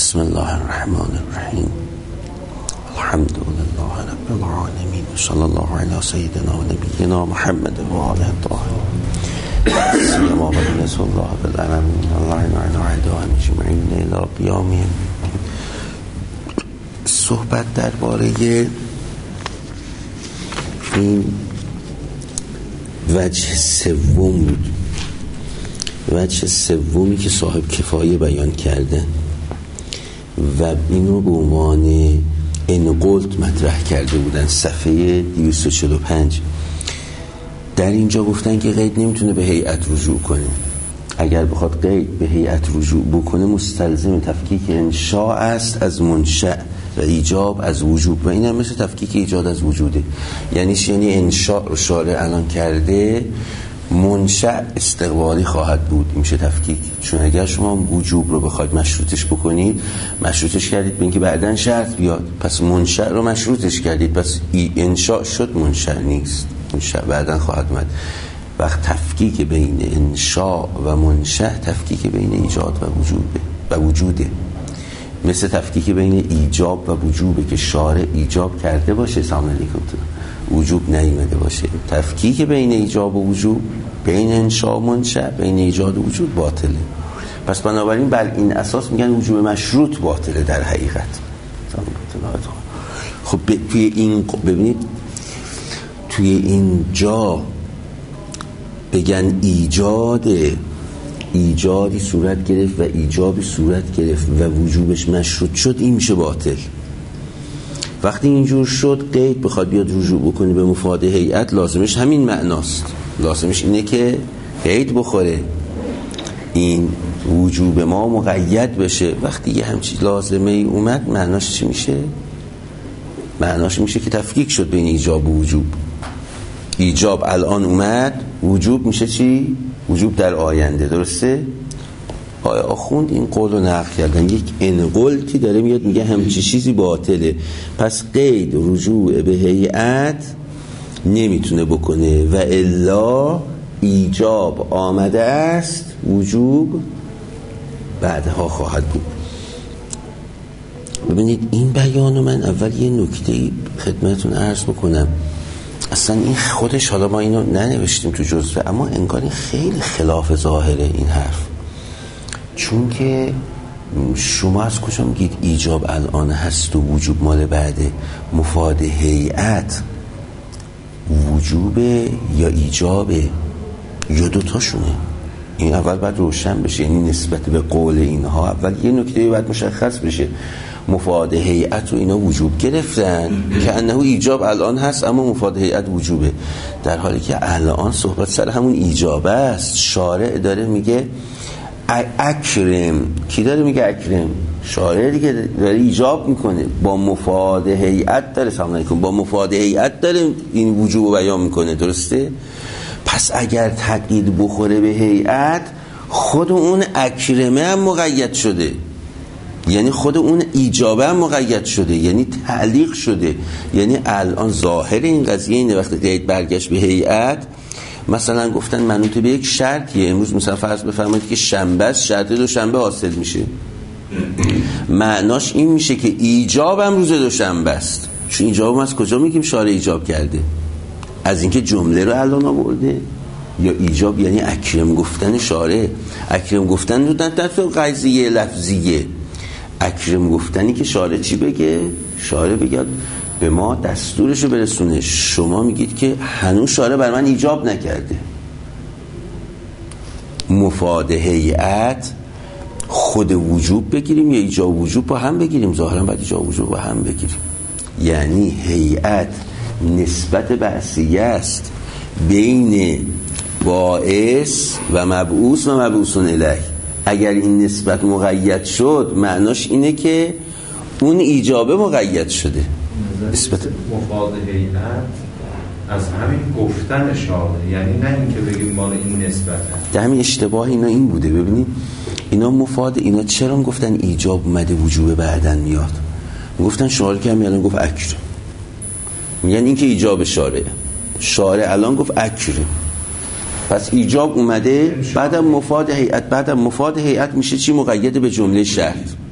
بسم الله الرحمن الرحیم الحمد لله رب العالمین صلی الله علی سیدنا و نبینا محمد و آله الطاهرین سیما و رسول الله بالعالمین الله علی اعداء اجمعین الی قیام یوم. صحبت درباره این وجه سوم بود، وجه سومی که صاحب کفایه بیان کرده و اینو به عنوان انقلت مطرح کرده بودن صفحه 245. در اینجا گفتن که قید نمیتونه به هیئت رجوع کنه. اگر بخواد قید به هیئت رجوع بکنه مستلزم تفکیک انشاء است از منشأ و ایجاب از وجوب، و این هم مثل تفکیک ایجاد از وجوده. یعنی انشاء رو شارع الان کرده، منشأ استقبالی خواهد بود، این میشه تفکیک. چون اگر شما وجوب رو بخواید مشروطش بکنید، مشروطش کردید به اینکه بعداً شرط بیاد، پس منشأ رو مشروطش کردید، پس انشاء شد، منشأ نیست، منشأ بعداً خواهد اومد. وقت تفکیک بین انشاء و منشأ تفکیک بین ایجاد و وجوده، مثل تفکیک بین ایجاب و وجوبه که شارع ایجاب کرده باشه، سلام علیکم، وجوب نیامده باشه. تفکیک بین ایجاب و وجوب، بین انشاء و منشأ، بین ایجاد و وجود باطله. پس بنابراین بر این اساس میگن وجوب مشروط باطله در حقیقت. خب توی این ببینید، توی اینجا بگن ایجادی صورت گرفت و ایجابی صورت گرفت و وجوبش مشروط شد، این میشه باطل. وقتی اینجور شد قید بخواد بیاد رجوع بکنه به مفاد هیئت، لازمش همین معناست، لازمش اینه که قید بخوره، این وجوب ما مقید بشه. وقتی یه همچین لازمه ای اومد، معناش چی میشه؟ معناش میشه که تفکیک شد بین ایجاب و وجوب. ایجاب الان اومد، وجوب میشه چی؟ وجوب در آینده. درسته؟ آیا آخوند این قول رو نقل کردن، یک انقلتی داره میاد میگه همچی چیزی باطله، پس قید رجوع به هیئت نمیتونه بکنه و الا ایجاب آمده است، وجوب بعدها خواهد بود. ببینید این بیانو من اول یه نکته خدمتون عرض بکنم. اصلا این خودش، حالا ما اینو ننوشتیم تو جزوه، اما انگار خیلی خلاف ظاهره این حرف. چون که شما از کجا میگید ایجاب الان هست و وجوب مال بعده؟ مفاد هیئت وجوبه یا ایجابه یا دوتاشونه؟ این اول باید روشن بشه. یعنی نسبت به قول اینها اول یه نکته باید مشخص بشه. مفاد هیئت و اینا وجوب گرفتن که انه ایجاب الان هست، اما مفاد هیئت وجوبه، در حالی که الان صحبت سر همون ایجاب است. شارع داره میگه اکرم. کی داره میگه اکرم؟ شارع دیگه داره ایجاب میکنه، با مفاد هیئت داره، سلام علیکم، با مفاد هیئت داره این وجوب بیان میکنه. درسته؟ پس اگر تقیید بخوره به هیئت، خود اون اکرمه هم مقید شده، یعنی خود اون ایجابه هم مقید شده، یعنی تعلیق شده. یعنی الان ظاهر این قضیه اینه وقتی قید برگشت به هیئت، مثلا گفتن منوط به یک شرطیه، امروز مثلا فرض بفرمایید که شنبه است، شرط دوشنبه حاصل میشه، معناش این میشه که ایجاب هم روز دوشنبه است. چون ایجاب هم از کجا میگیم شارع ایجاب کرده؟ از اینکه جمله رو الان آورده. یا ایجاب یعنی اکرم گفتن شارع. اکرم گفتن رو در قضیه لفظیه، اکرم گفتنی که شارع چی بگه؟ شارع بگه به ما دستورشو برسونه. شما میگید که هنوز شارع بر من ایجاب نکرده. مفاد هیئت خود وجوب بگیریم یا ایجاب وجوب با هم بگیریم؟ ظاهرا باید ایجاب وجوب با هم بگیریم. یعنی هیئت نسبت بعثیه است بین باعث و مبعوث و مبعوثون الیه. اگر این نسبت مقید شد، معناش اینه که اون ایجابه مقید شده. نسبت مفاد هیئت از همین گفتن شارع، یعنی نه اینکه بگیم مال این نسبت هست. همین اشتباه اینا این بوده. ببینید اینا مفاد، اینا چرا گفتن ایجاب اومده وجوب بعدن میاد؟ گفتن شارع که همین الان گفت اکرم، میگن این که ایجاب شارع الان گفت اکرم، پس ایجاب اومده، بعدم مفاد هیئت میشه چی؟ مقید به جمله شرط.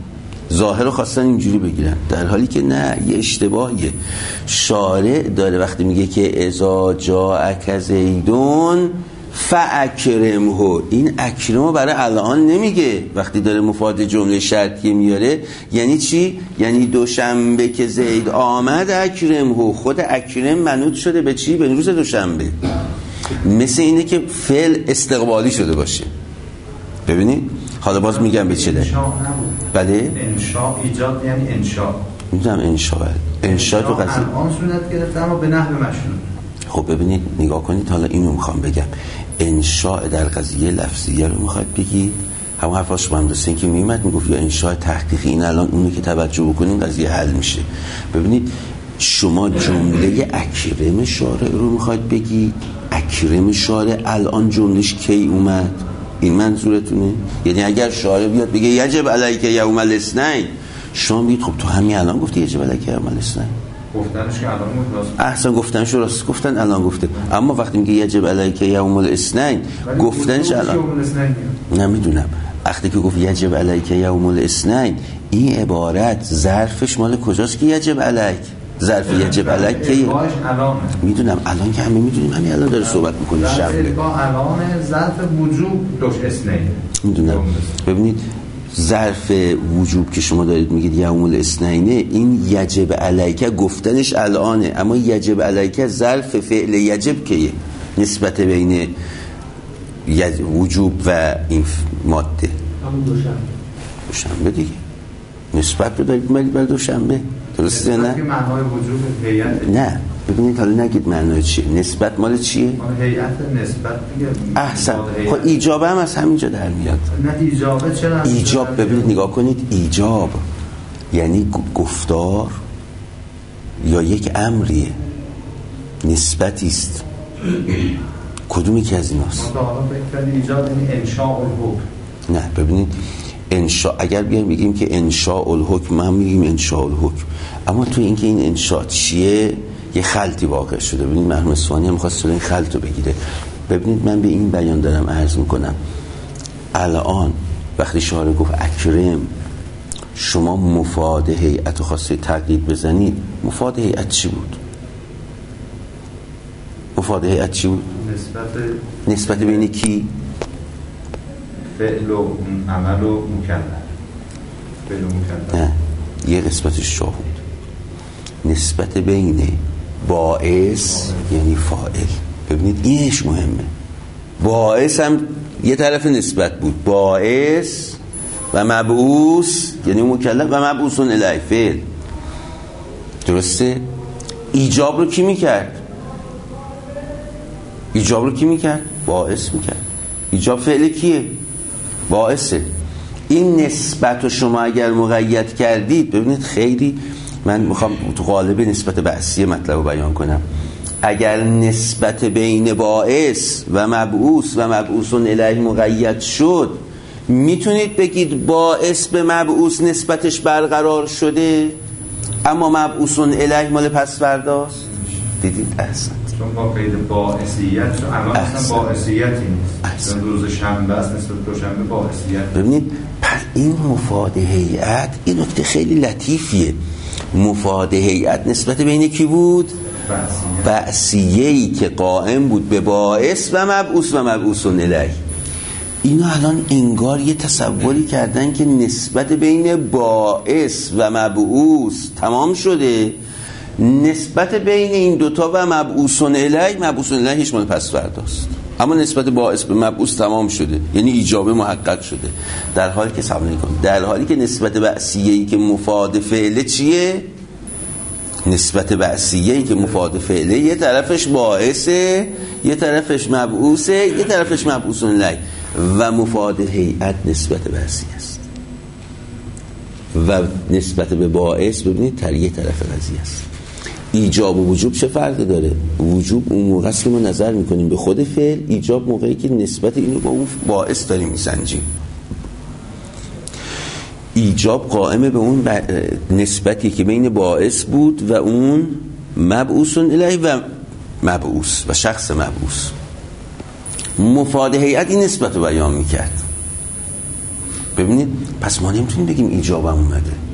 ظاهر رو خواستن اینجوری بگیرن، در حالی که نه، یه اشتباهیه. شارع داره وقتی میگه که اذا جاءک زیدون فاکرمه، این اکرمه برای الان نمیگه. وقتی داره مفاد جمله شرطیه میاره یعنی چی؟ یعنی دوشنبه که زید آمد اکرمه، خود اکرم منوط شده به چی؟ به روز دوشنبه. مثل اینه که فعل استقبالی شده باشه. ببینید حالا باز میگم به چه دلیل. بله انشاء ایجاد یعنی انشاء، میدونم انشاء تو قضیه الان صورت گرفته اما به نحو مشروط. خب ببینید نگاه کنید، حالا اینو میخوام بگم، انشاء در قضیه لفظیه رو میخواد بگید، همون حرفاش با هم دستین که میومد میگفت یا انشاء تحقیقی، این الان اونو که توجه بکنین قضیه حل میشه. ببینید شما جمله اکرم شارع رو میخواد بگید، اکرم شارع الان جملش کی اومد؟ این منظورتونه؟ یعنی اگر شارع بیاد بگه یجب علیک یوم الاثنین، شما میگید خب تو همین الان گفتی یجب علیک یوم الاثنین، گفتنش که الان راست، احسن گفتنش راست گفتن، الان گفته. اما وقتی میگه یجب علیک یوم الاثنین، گفتنش الان نمیدونم. وقتی که گفت یجب علیک یوم الاثنین، این عبارت ظرفش مال کجاست که یجب علیک؟ ظرف یجب علیک که میدونم الان که همه میدونیم همین الان داره صحبت میکنه شنبه، الان ظرف وجوب دوش اثنین میدونم. ببینید ظرف وجوب که شما دارید میگید یوم الاثنین، این یجب علیک گفتنش الانه، اما یجب علیک ظرف فعل یجب که نسبت بین وجوب و این ماده همون دوشنبه دیگه، نسبت رو دارید برای دوشنبه، درسته نه؟ معنای وجوب هیئت نه ببینید حالا نگید معنای چیه، نسبت مال چیه؟ هیئت نسبت دیگه. احسن. خب ایجاب هم از همینجا در میاد. نه ایجابه چرا؟ ایجاب ببینید نگاه کنید، ایجاب یعنی گفتار یا یک امریه، نسبتی است. کدومی که از ایناست؟ ایجاب یعنی انشاء الحکم. نه ببینید انشاء، اگر بیایم بگیم که انشاء الحکم، هم میگیم انشاء الحکم، اما تو اینکه این انشاء چیه یه خلطی واقع شده. ببینید مرحوم اصفهانی هم خواست این خلط رو بگیره. ببینید من به این بیان دارم عرض میکنم، الان وقتی شارع گفت اکرم، شما مفاد هیئت رو خواسته تقیید بزنید، مفاد هیئت چی بود؟ مفاد هیئت چی بود؟ نسبت بین کی؟ فعل و عمل و مکلف. فعل و مکلف نه، یه قسمتش شاهود. نسبت بین باعث یعنی فاعل. ببینید اینش مهمه. باعث هم یه طرف نسبت بود، باعث و مبعوث یعنی مکلف و مبعوثون الیه فعل، درسته؟ ایجاب رو کی میکرد؟ ایجاب رو کی میکرد؟ باعث میکرد. ایجاب فعل کیه؟ باعثه. این نسبت رو شما اگر مقید کردید، ببینید خیلی من میخوام تو قالب نسبت بعثیه مطلب رو بیان کنم. اگر نسبت بین باعث و مبعوث و مبعوثون الیه مقید شد، میتونید بگید باعث به مبعوث نسبتش برقرار شده اما مبعوثون الیه مال پس فرداست. دیدید؟ احسن. چون با قید باعثیت الان اصلا باعثیتی نیست، چون روز شنبه است نسبت دوشنبه باعثیت. ببینید پس این مفاد هیئت این نکته خیلی لطیفیه. مفاد هیئت نسبت بین کی بود؟ بعثیه‌ای که قائم بود به باعث و مبعوث و مبعوثون الیه. اینا الان انگار یه تصوری کردن که نسبت بین باعث و مبعوث تمام شده، نسبت بین این دوتا و مبعوثون الیه، مبعوثون الیه هیچ مال پس فرداست، اما نسبت باعث به مبعوث تمام شده، یعنی ایجابه محقق شده. در حالی که سوال نکن، در حالی که نسبت بعثیه‌ای که مفاد فعله چیه؟ نسبت بعثیه‌ای که مفاد فعله یه طرفش باعثه، یه طرفش مبعوثه، یه طرفش مبعوثون الیه، و مفاد هیئت نسبت بعثیه است و نسبت به باعث ببینید تر یه طرف قضیه است. ایجاب و وجوب چه فرقی داره؟ وجوب اون موقع است که ما نظر میکنیم به خود فعل، ایجاب موقعی که نسبت اینو با اون باعث داریم میسنجیم. ایجاب قائمه به اون نسبتی که بین باعث بود و اون مبعوثون الیه و مبعوث و شخص مبعوث. مفاد هیئت این نسبت رو بیان میکرد. ببینید پس ما نمیتونیم بگیم ایجاب هم اومده،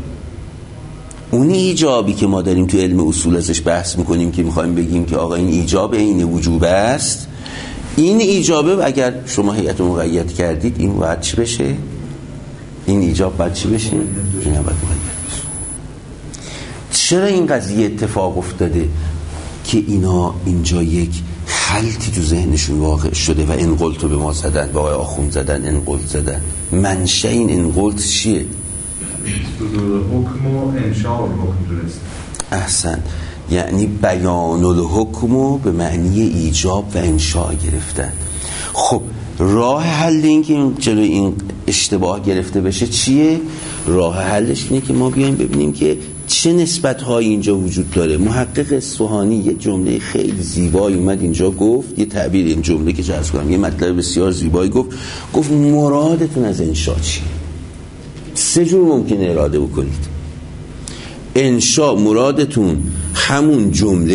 اون ایجابی که ما داریم تو علم اصول ازش بحث میکنیم که میخوایم بگیم که آقا این ایجاب عین وجوب است، این ایجابه اگر شما هیئت مقید کردید این باید چی بشه؟ این ایجاب باید چی بشه؟ این باید مقید بشه. چرا این قضیه اتفاق افتاده که اینا اینجا یک خلطی تو ذهنشون واقع شده و انقلتو به ما زدن، به آقای آخوند زدن، انقلت زدن؟ منشأ این انقلت چیه؟ صدور حکم و انشاء الحکم درست. احسن، یعنی بیان الحکم به معنی ایجاب و انشاء گرفتن. خب راه حل این که جلوی این اشتباه گرفته بشه چیه؟ راه حلش اینه که ما بیایم ببینیم که چه نسبت‌هایی اینجا وجود داره. محقق اصفهانی یه جمله خیلی زیبایی اومد اینجا گفت، یه تعبیر این جمله که عرض کنم، یه مطلب بسیار زیبایی گفت مرادتون از انشاء چیه؟ 3 جور ممکنه اراده بکنید. انشاء مرادتون همون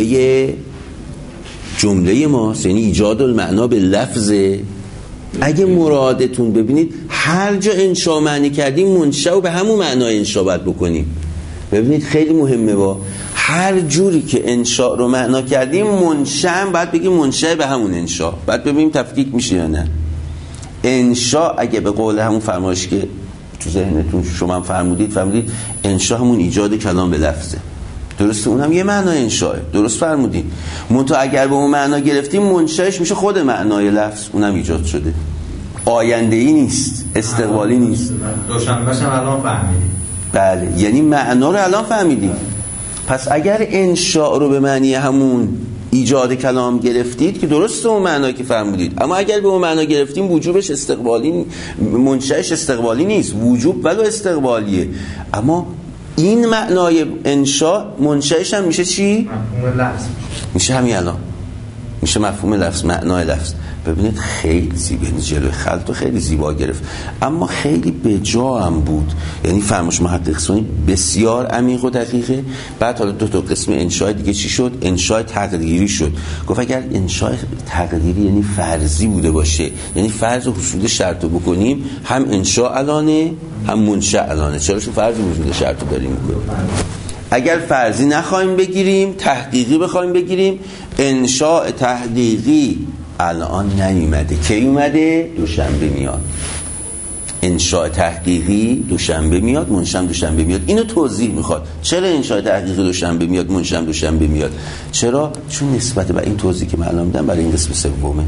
جمله ماست، یعنی ایجاد المعنا به لفظه. اگه مرادتون ببینید هر جا انشاء معنی کردیم منشأ به همون معنا انشاء باید بکنیم. ببینید خیلی مهمه، با هر جوری که انشاء رو معنا کردیم منشأ باید بگیم منشأ به همون انشاء. بعد ببینیم تفکیک میشه یا نه. انشاء اگه به قول همون فرمایش که تو ذهنتون شما فرمودید انشاء همون ایجاد کلام به لفظه، درسته؟ اونم یه معنای انشاءه، درست فرمودید. منتها اگر به اون معنا گرفتیم منشأش میشه خود معنای لفظ، اونم ایجاد شده، آینده‌ای نیست، استقبالی نیست. دوشنبهش هم الان فهمیدیم. بله، یعنی معنا رو الان فهمیدیم. پس اگر انشاء رو به معنی همون ایجاد کلام گرفتید که درسته اون معنایی که فرمودید، اما اگر به اون معنا گرفتیم وجوبش استقبالی، منشأش استقبالی نیست، وجوب ولو استقبالیه. اما این معنای انشاء منشأش هم میشه چی؟ مفهوم لفظ میشه همین الان، میشه مفهوم لفظ، معنای لفظ. ببینید خیلی زیبا، جلوی خلطو خیلی زیبا گرفت، اما خیلی بجا هم بود. یعنی فرمایش محقق اصفهانی بسیار عمیق و دقیقه. بعد حالا 2 قسم انشاء دیگه چی شد؟ انشاء تقدیری شد. گفت اگر انشاء تقدیری یعنی فرضی بوده باشه، یعنی فرض حصول شرط رو بکنیم، هم انشاء الانه هم منشأ الانه. چرا؟ چون فرض حصول شرط رو داریم میکنیم. اگر فرضی نخواهیم بگیریم، تحقیقی بخوایم بگیریم، انشاء تحقیقی الان نیومده. کی اومده؟ دوشنبه میاد. انشاء تحقیقی دوشنبه میاد، منشأ دوشنبه میاد. اینو توضیح میخواد. چرا انشاء تحقیقی دوشنبه میاد، منشأ دوشنبه میاد؟ چرا؟ چون نسبت به این توضیح که معلوم میدم برای این قسم سومه.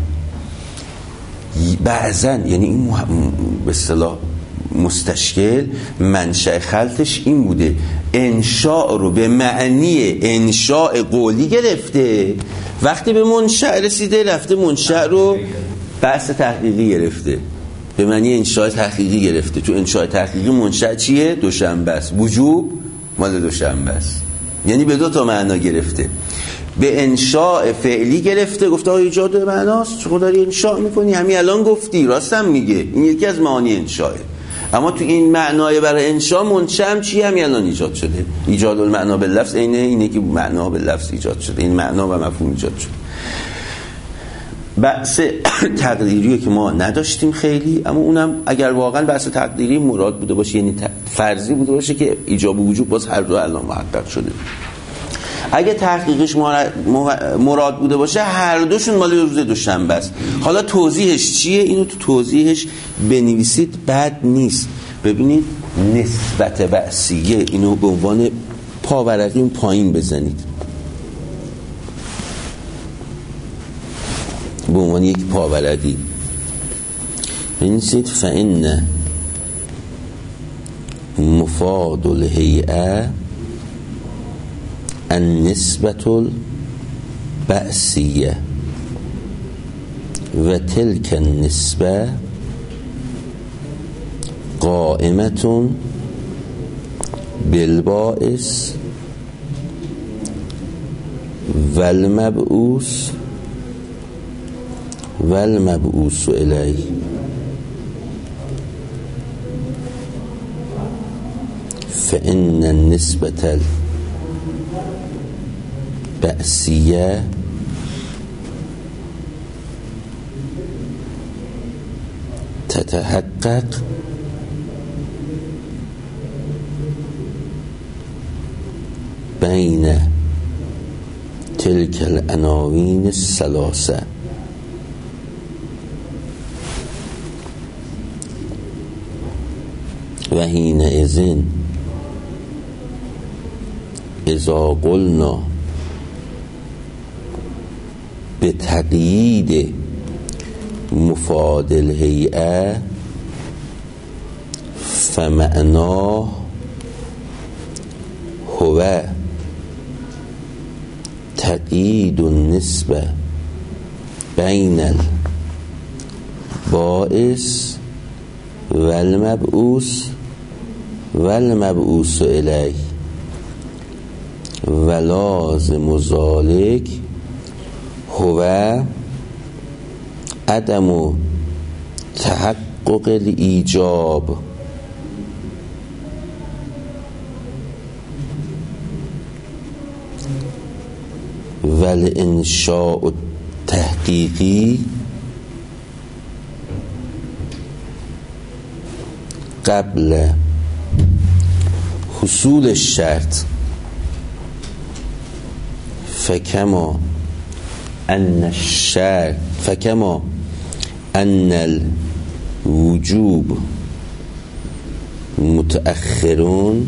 بعضن یعنی این به اصطلاح مستشکل منشأ خلطش این بوده، انشاء رو به معنی انشاء قولی گرفته، وقتی به منشأ رسیده رفته منشأ رو بحث تحقیقی گرفته، به معنی انشاء تحقیقی گرفته. تو انشاء تحقیقی منشأ چیه؟ دوشنبه است، وجوب مال دوشنبه است، یعنی به 2 معنا گرفته. به انشاء فعلی گرفته، گفته ایجاد معناست، چون داری انشاء میکنی، همین الان گفتی، راستم میگه، این یکی از معانی انشاءه. اما تو این معنای برای انشاء منشأ هم چی؟ همین الان ایجاد شده. ایجاد المعنا باللفظ اینه که معنا باللفظ ایجاد شده، این معنا و مفهوم ایجاد شده. بحث تقدیری که ما نداشتیم خیلی، اما اونم اگر واقعا بحث تقدیری مراد بوده باشه، یعنی فرضی بوده باشه که ایجاب و وجوب باز هر دو الان محقق شده. اگه تحقیقش مراد بوده باشه هر دوشون مال روز دوشنبه است. حالا توضیحش چیه؟ اینو تو توضیحش بنویسید، بد نیست. ببینید نسبت بعثیه، اینو به عنوان پاورقی پایین بزنید، به عنوان یک پاورقی بنویسید فإن مفاد الهیئه النسبة البأسية وتلك النسبة قائمة بالبائس والمبعوث إليه. فإن النسبة البأسية تتحقق بین تلک العناوین الثلاثه و حینئذ اذا قلنا بتقیید مفاد الهیئه فمعناه هو تقیید النسبه بین الباعث والمبعوث والمبعوث الیه و لازم ذلک هو عدم تحقق الایجاب والانشاء التحقیقی قبل حصول الشرط فکما ان الوجوب متأخرون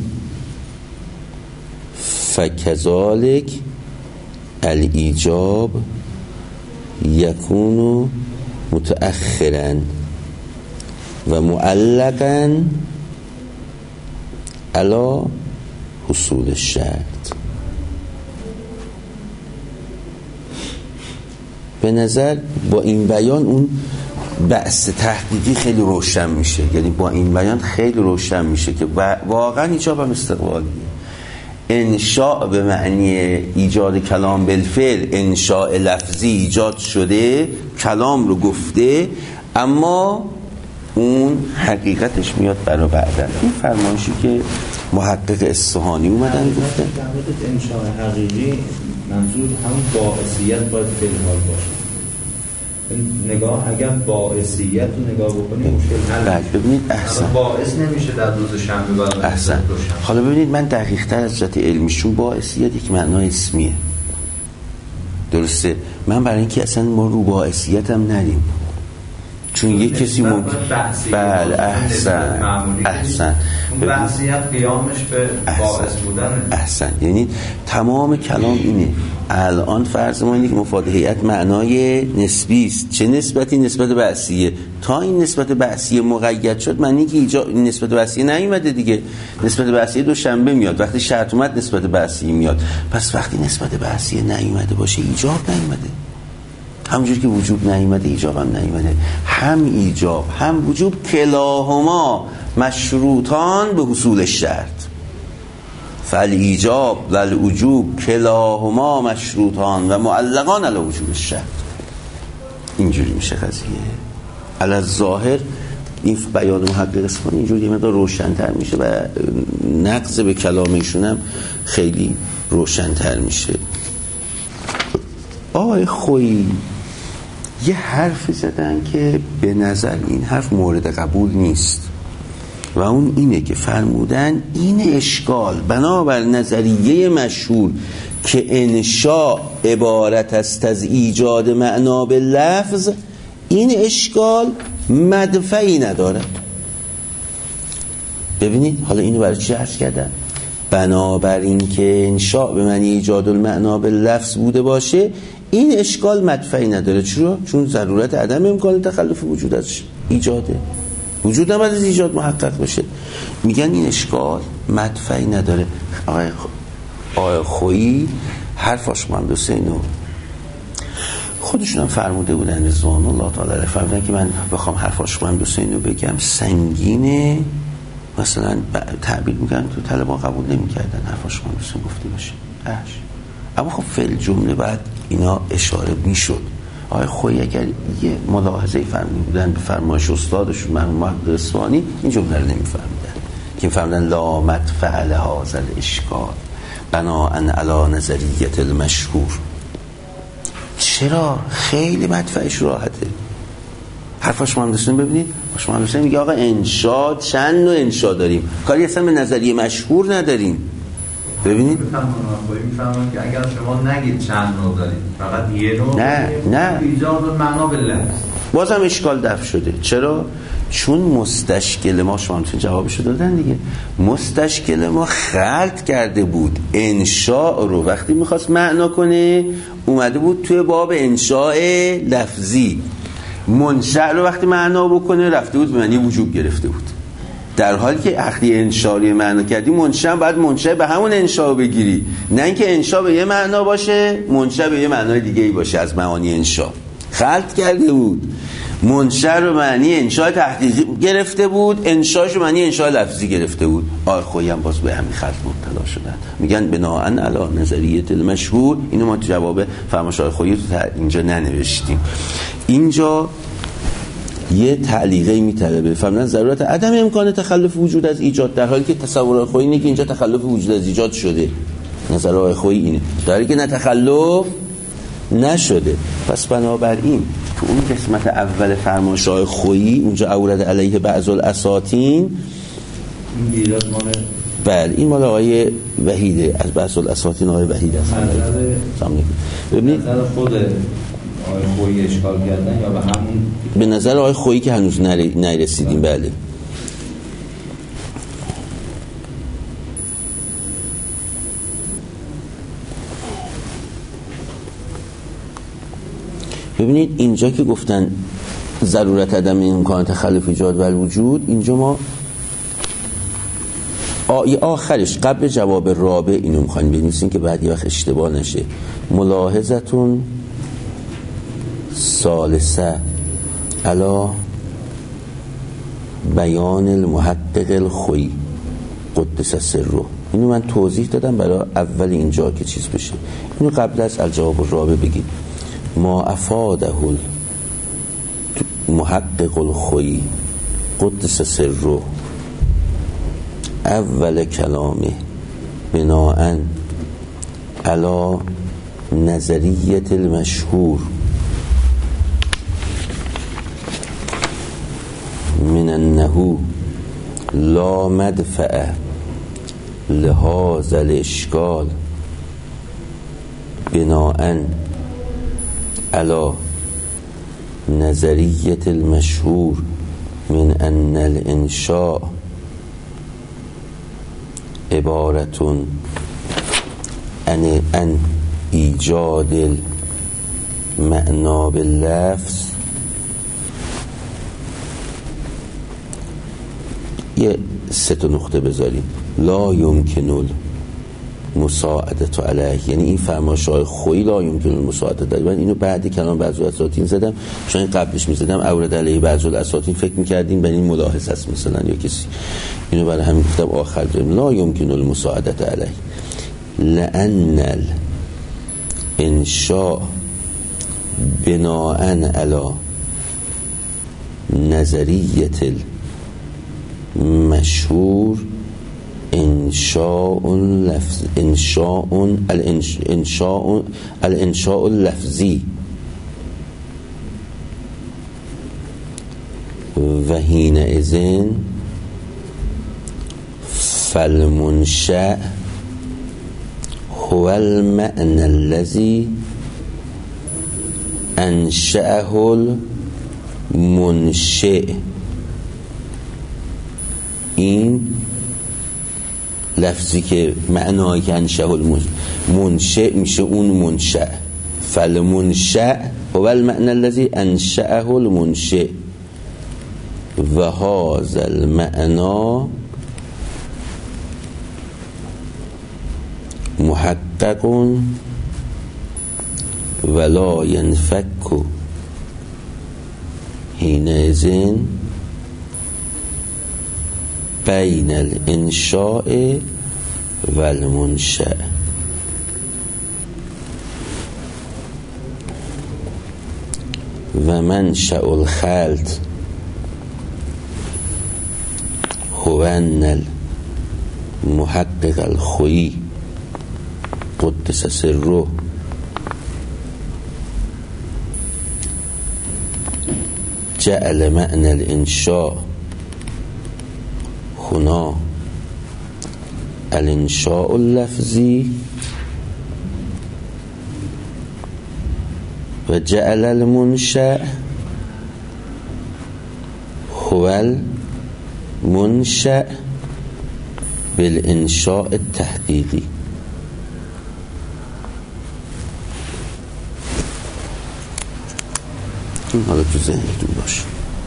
فكذلك الإيجاب يكون متأخرا ومعلقا على حصول الشرط. به نظر با این بیان اون بحث تحقیقی خیلی روشن میشه، یعنی با این بیان خیلی روشن میشه که واقعا ایجاب هم استقبالیه. انشاء به معنی ایجاد کلام بالفعل، انشاء لفظی ایجاد شده، کلام رو گفته، اما اون حقیقتش میاد برای بعدن. این فرمایشی که محقق اصفهانی اومدن گفتن انشاء حقیقی منظور همون باعثیت باید فعل حال باشه. نگاه اگر باعثیت رو نگاه بکنیم مشکل حل میشه. ببینید احسن باعث نمیشه در روز شنبه بعد احسن. حالا ببینید من دقیق تر از جهت علمیشون باعثیت یک معنای اسمیه، درسته؟ من برای اینکه اصلا ما رو باعثیت هم ندیم، چون یک کسی ممکن بله احسن بحثیت قیامش به باعث بودن احسن. یعنی تمام کلام اینه. الان فرض ما اینه که مفاد هیئت معنای نسبی است. چه نسبتی؟ نسبت بعثیه. تا این نسبت بعثیه مقید شد معنی که این نسبت بعثیه نیومده دیگه. نسبت بعثیه دوشنبه میاد، وقتی شرط اومد نسبت بعثیه میاد. پس وقتی نسبت بعثیه نیومده باشه ایجاب نیومده، همونجوری که وجوب نیومده ایجاب هم نیومده. هم ایجاب هم وجوب کلاهما مشروطان به حصول الشرط. فالایجاب و الوجوب کلاهما مشروطان و معلقان علی وجوب الشرط. اینجوری میشه قضیه. علی الظاهر این بیان محقق اصفهانی اینجوری مقدار روشن‌تر میشه و نقض به کلام ایشون هم خیلی روشن‌تر میشه. آقای خویی یه حرف زدن که به نظر این حرف مورد قبول نیست و اون اینه که فرمودن این اشکال بنابر نظریه مشهور که انشاء عبارت است از ایجاد معنا به لفظ، این اشکال مدفعی نداره. ببینید حالا اینو برای چی عرض کردن؟ بنابر این که انشاء به معنی ایجاد المعنا به لفظ بوده باشه این اشکال مدفعی نداره. چرا؟ چون ضرورت عدم امکان تخلف وجود از ایجاده، وجود هم از ایجاد محقق بشه. میگن این اشکال مدفعی نداره. آقای خویی حرفاش من حسینو خودشون هم فرموده بودن رضوان الله تعالی علیه، فرمودن که من بخوام حرفاش من حسینو بگم سنگینه، مثلا تعبیر میکنن تو طلبا قبول نمیکردن حرفاش من حسین گفته باشه. اما خب فعل جمله بعد اینا اشاره میشد. آقای خویی اگر یه ملاحظه فرموده بودن به فرمایش استادشون مرحوم محقق اصفهانی این جمله رو نمیفهمیدن که فرمودن لا مدفع لهذا الاشکال بناء علی نظریه المشهور. چرا؟ خیلی مدفعش راحته. حرفاش مهندسین ببینید، باش مهندسین میگه آقا انشاء چند نوع انشاء داریم، کاری اصلا به نظریه مشهور نداریم. ببینید میفهمم که اگر شما نگید چند نوع دارید فقط یه نوع نه ایجاد معنا به لفظ بازم اشکال دفع شده. چرا؟ چون مستشکل ما، شما میتونید جوابشو دادن دیگه، مستشکل ما خلط کرده بود انشاء رو وقتی میخواست معنا کنه اومده بود توی باب انشاء لفظی، منشأ رو وقتی معنا بکنه رفته بود به معنی وجوب گرفته بود، در حالی که وقتی انشاء رو معنا کردی منشأ باید منشأ به همون انشاء رو بگیری، نه اینکه انشاء به یه معنا باشه منشأ به یه معنای دیگه ای باشه از معانی انشاء. خلط کرده بود، منشأ رو معنی انشاء تحقیقی گرفته بود، انشاءش رو معنی انشاء لفظی گرفته بود. آرخویی هم باز به همین خلط مبتلا شدن. میگن بناءً علی نظریه المشهور. اینو ما تو جواب فرمایش آرخویی تو اینجا ننوشتیم. اینجا یه تعلیقی میطلبه، فهمیدن ضرورت عدم امکان تخلف وجود از ایجاد، در حالی که تصور آرخویی اینه که اینجا تخلف وجود از ایجاد شده. نظر آرخویی اینه، در حالی که نه تخلف نشده. پس بنابراین تو اون قسمت اول فرمایش‌های خویی اونجا اورد علیه بعض الاساطین، بله این مال آقای وحیده، از بعض الاساطین آقای وحیده است. ببینید نظر خود آقای خویی اشکال کردن یا به همون به نظر آقای خویی که هنوز نرسیدیم. بله ببینید اینجا که گفتن ضرورت عدم امکان تخلف ایجاد و الوجود، اینجا ما آخرش قبل جواب رابع اینو میخوایم بنویسیم که بعد یه وقت اشتباه نشه. ملاحظتون ثالثه علی بیان المحقق الخویی قدس سره. اینو من توضیح دادم برای اول اینجا که چیز بشه. اینو قبل از الجواب الرابع بگیم. ما افاده محقق الخویی قدس سره اول کلامه بناءً علی نظریه المشهور من انه لا مدفع لهذا الاشکال بناءً علی نظریه المشهور من ان الانشاء عبارة عن ایجاد المعنا باللفظ. یه 3 نقطه بذاریم. لا یمکن مساعدت علیه، یعنی این فرمایش‌های خویی لا یمکن المساعدت علیه. من اینو بعد کلام بعض الاساطین زدم، چون این قبلش می‌زدم اورد علیه بعض الاساطین فکر می‌کردین برای این ملاحظه است مثلا یا کسی، اینو برای همین گفتم آخر داریم. لا یمکن المساعدت علیه لأن الانشاء بناءً علی نظریه المشهور الانشاء اللفظی و حینئذ فالمنشأ هو المعنى الذي انشأه المنشئ. این لفظی که معنایی که انشأه المنشئ میشه اون منشأ. فالمنشأ هو المعنى الذي انشأه المنشئ و هذا المعنى محقق ولا ينفك حينئذ بين الانشاء والمنشأ. و منشأ الخلط هو ان المحقق الخویی قدس سره جعل معنى الانشاء هنا الانشاء اللفظی و جعل المنشأ هو المنشأ بالانشاء التحقیقی. این حالا تو ذهنتون باشه.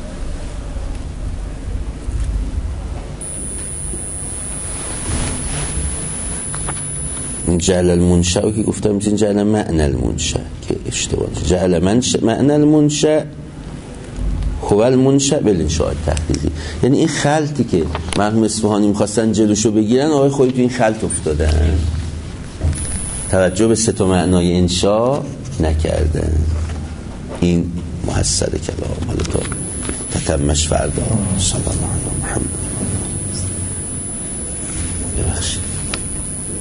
جعل المنشأ که گفتم میشه جعل معنی المنشأ که اشتباه. جعل معنی المنشأ هو المنشأ بالانشاء التحقیقی. یعنی این خلطی که مرحوم اصفهانی می‌خواستن جلوشو بگیرن، آقای خویی تو این خلط افتادن، توجه به سه تا معنای انشاء نکردن. این محصل کلام. حالا تا تتمش فردا. صلی الله علیه و محمد. ببخشید.